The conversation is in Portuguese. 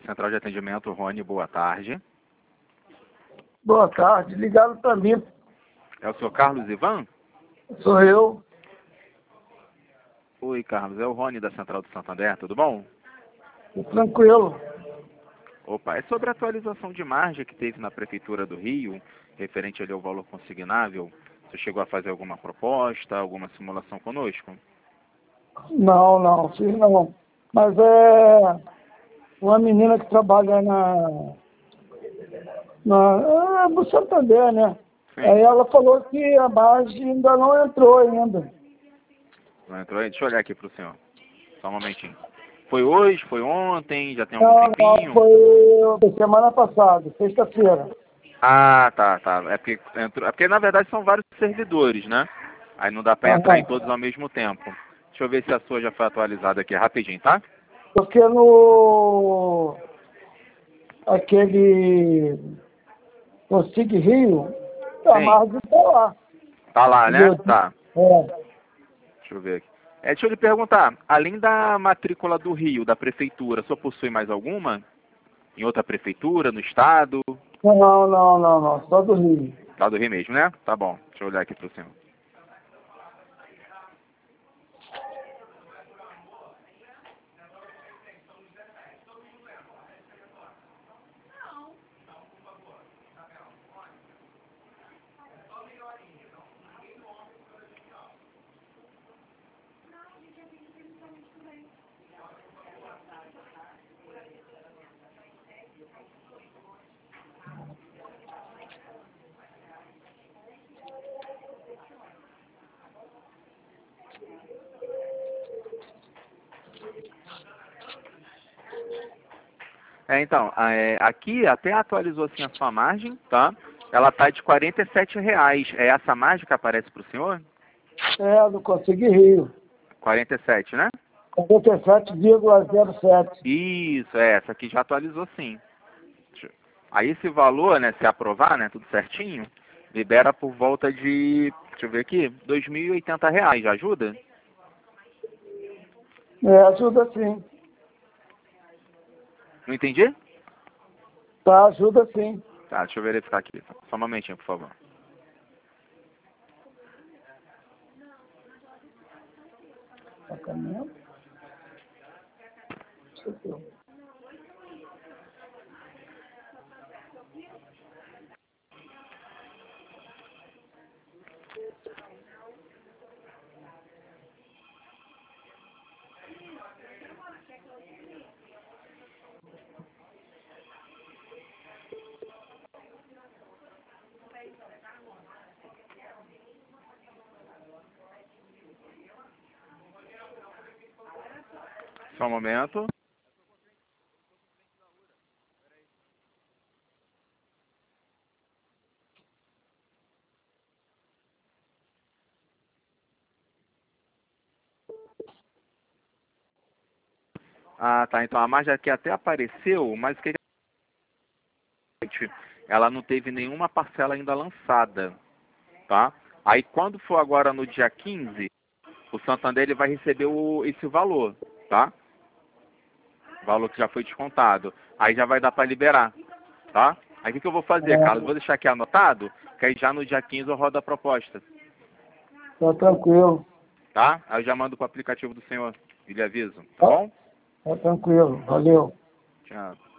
Central de Atendimento, Rony, boa tarde. Boa tarde, ligaram para mim. É o senhor Carlos Ivan? Sou eu. Oi, Carlos, é o Rony da Central do Santander, tudo bom? Tranquilo. Opa, é sobre a atualização de margem que teve na Prefeitura do Rio, referente ali ao valor consignável. Você chegou a fazer alguma proposta, alguma simulação conosco? Não, fiz não. Mas é uma menina que trabalha no Santander, né? Sim. Aí ela falou que a margem ainda não entrou ainda. Não entrou aí? Deixa eu olhar aqui para o senhor. Só um momentinho. Foi hoje? Foi ontem? Já tem algum tempinho? Foi semana passada, sexta-feira. Ah, tá. É porque na verdade são vários servidores, né? Aí não dá para entrar em todos ao mesmo tempo. Deixa eu ver se a sua já foi atualizada aqui rapidinho, tá? Porque aquele Sig Rio, a Sim. margem está lá. Tá lá, né? Entendeu? Tá. É. Deixa eu ver aqui. Deixa eu lhe perguntar, além da matrícula do Rio, da prefeitura, só possui mais alguma? Em outra prefeitura, no estado? Não. Só do Rio. Estado do Rio mesmo, né? Tá bom. Deixa eu olhar aqui pro senhor. Então, aqui até atualizou assim a sua margem, tá? Ela tá de R$ 47. É essa margem que aparece pro senhor? É, do Sig Rio. 47, né? 47,07. Isso, essa aqui já atualizou sim. Aí esse valor, né, se aprovar, né, tudo certinho, libera por volta de, deixa eu ver aqui, R$ 2.080, já ajuda? É, ajuda sim. Não entendi? Tá, ajuda sim. Tá, deixa eu verificar aqui. Só um momentinho, por favor. Tá caminhando? Deixa eu ver. Só um momento. Ah, tá. Então a margem aqui até apareceu, mas o que ela não teve nenhuma parcela ainda lançada, tá? Aí quando for agora no dia 15, o Santander ele vai receber esse valor, tá? Valor que já foi descontado. Aí já vai dar para liberar, tá? Aí o que eu vou fazer, Carlos? Vou deixar aqui anotado, que aí já no dia 15 eu rodo a proposta, Tá tranquilo. tá? Aí eu já mando pro aplicativo do senhor e lhe aviso, tá bom? Tá tranquilo. Valeu. Tchau.